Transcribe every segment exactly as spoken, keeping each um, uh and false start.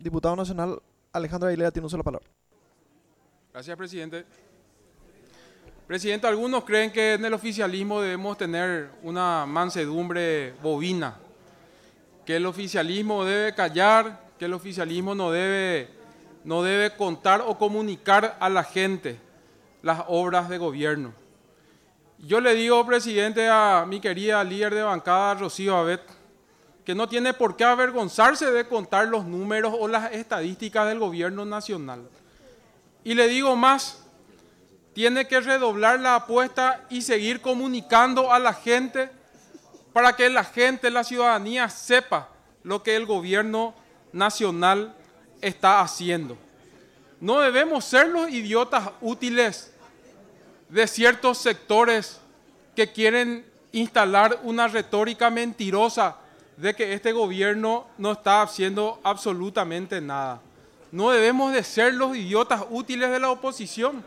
Diputado nacional Alejandro Aguilera tiene una sola palabra. Gracias, presidente. Presidente, algunos creen que en el oficialismo debemos tener una mansedumbre bovina, que el oficialismo debe callar, que el oficialismo no debe, no debe contar o comunicar a la gente las obras de gobierno. Yo le digo, presidente, a mi querida líder de bancada, Rocío Abet, que no tiene por qué avergonzarse de contar los números o las estadísticas del gobierno nacional. Y le digo más, tiene que redoblar la apuesta y seguir comunicando a la gente para que la gente, la ciudadanía, sepa lo que el gobierno nacional está haciendo. No debemos ser los idiotas útiles de ciertos sectores que quieren instalar una retórica mentirosa de que este gobierno no está haciendo absolutamente nada. No debemos de ser los idiotas útiles de la oposición.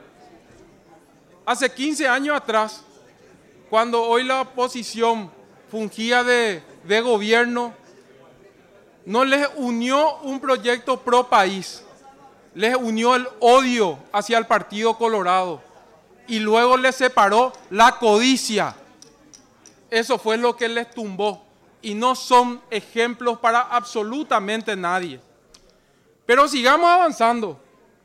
Hace quince años atrás, cuando hoy la oposición fungía de, de gobierno, no les unió un proyecto pro país, les unió el odio hacia el Partido Colorado y luego les separó la codicia. Eso fue lo que les tumbó y no son ejemplos para absolutamente nadie. Pero sigamos avanzando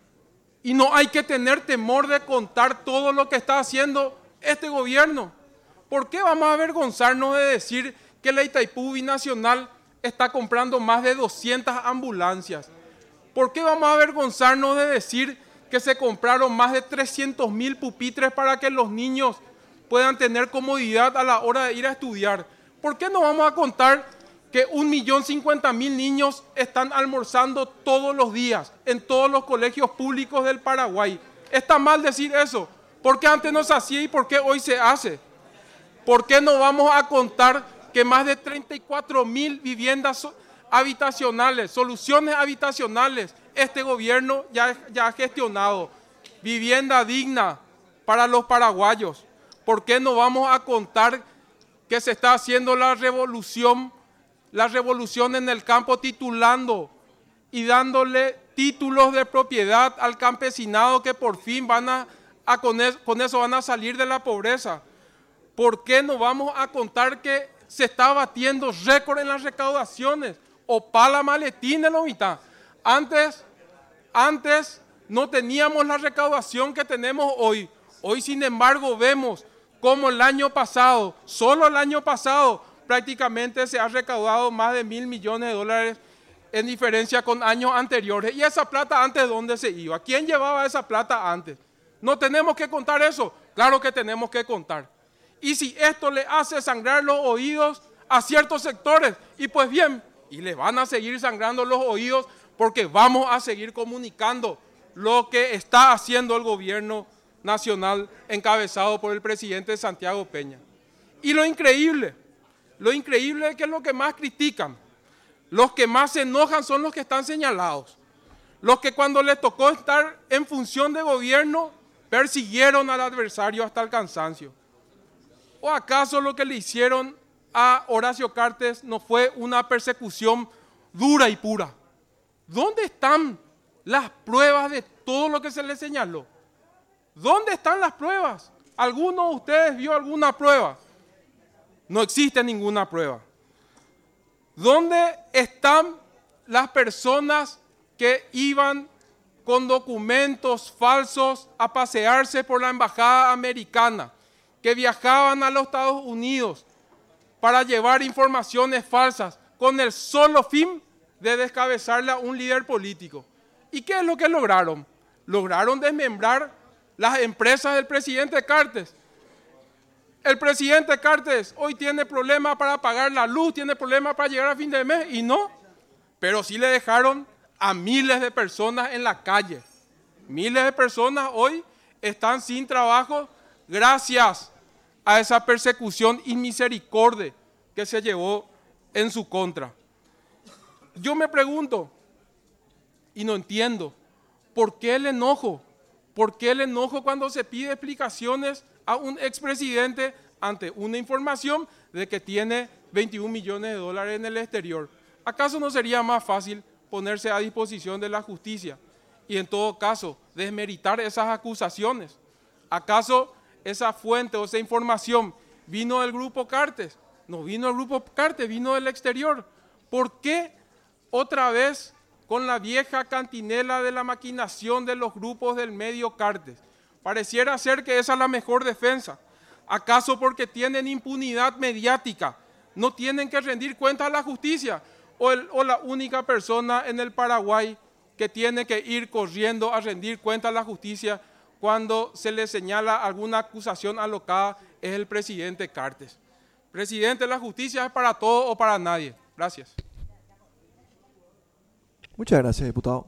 y no hay que tener temor de contar todo lo que está haciendo este gobierno. ¿Por qué vamos a avergonzarnos de decir que la Itaipú Binacional está comprando más de doscientas ambulancias? ¿Por qué vamos a avergonzarnos de decir que se compraron más de trescientos mil pupitres para que los niños puedan tener comodidad a la hora de ir a estudiar? ¿Por qué no vamos a contar que un millón cincuenta mil niños están almorzando todos los días en todos los colegios públicos del Paraguay? ¿Está mal decir eso? ¿Por qué antes no se hacía y por qué hoy se hace? ¿Por qué no vamos a contar que más de treinta y cuatro mil viviendas habitacionales, soluciones habitacionales, este gobierno ya, ya ha gestionado? Vivienda digna para los paraguayos. ¿Por qué no vamos a contar que se está haciendo la revolución, la revolución en el campo titulando y dándole títulos de propiedad al campesinado que por fin van a, a con, es, con eso van a salir de la pobreza? ¿Por qué no vamos a contar que se está batiendo récord en las recaudaciones? Opala maletín en la mitad. Antes, antes no teníamos la recaudación que tenemos hoy. Hoy, sin embargo, vemos cómo el año pasado, solo el año pasado, prácticamente se ha recaudado más de mil millones de dólares en diferencia con años anteriores. ¿Y esa plata antes dónde se iba? ¿Quién llevaba esa plata antes? ¿No tenemos que contar eso? Claro que tenemos que contar. Y si esto le hace sangrar los oídos a ciertos sectores, y pues bien, y les van a seguir sangrando los oídos porque vamos a seguir comunicando lo que está haciendo el gobierno nacional encabezado por el presidente Santiago Peña. Y lo increíble, lo increíble es que lo que más critican, los que más se enojan son los que están señalados. Los que cuando les tocó estar en función de gobierno persiguieron al adversario hasta el cansancio. ¿O acaso lo que le hicieron a Horacio Cartes no fue una persecución dura y pura? ¿Dónde están las pruebas de todo lo que se le señaló? ¿Dónde están las pruebas? ¿Alguno de ustedes vio alguna prueba? No existe ninguna prueba. ¿Dónde están las personas que iban con documentos falsos a pasearse por la embajada americana, que viajaban a los Estados Unidos para llevar informaciones falsas con el solo fin de descabezarle a un líder político? ¿Y qué es lo que lograron? Lograron desmembrar las empresas del presidente Cartes. El presidente Cartes hoy tiene problemas para pagar la luz, tiene problemas para llegar a fin de mes y no, pero sí le dejaron a miles de personas en la calle. Miles de personas hoy están sin trabajo gracias a esa persecución y misericordia que se llevó en su contra. Yo me pregunto y no entiendo, ¿por qué el enojo? ¿Por qué el enojo cuando se pide explicaciones a un expresidente ante una información de que tiene veintiún millones de dólares en el exterior? ¿Acaso no sería más fácil ponerse a disposición de la justicia y en todo caso desmeritar esas acusaciones. ¿Acaso esa fuente o esa información vino del grupo Cartes? No vino del grupo Cartes, vino del exterior. ¿Por qué otra vez con la vieja cantinela de la maquinación de los grupos del medio Cartes? Pareciera ser que esa es la mejor defensa. ¿Acaso porque tienen impunidad mediática no tienen que rendir cuentas a la justicia? ¿O, el, o la única persona en el Paraguay que tiene que ir corriendo a rendir cuentas a la justicia cuando se le señala alguna acusación alocada es el presidente Cartes? Presidente, la justicia es para todos o para nadie. Gracias. Muchas gracias, diputado.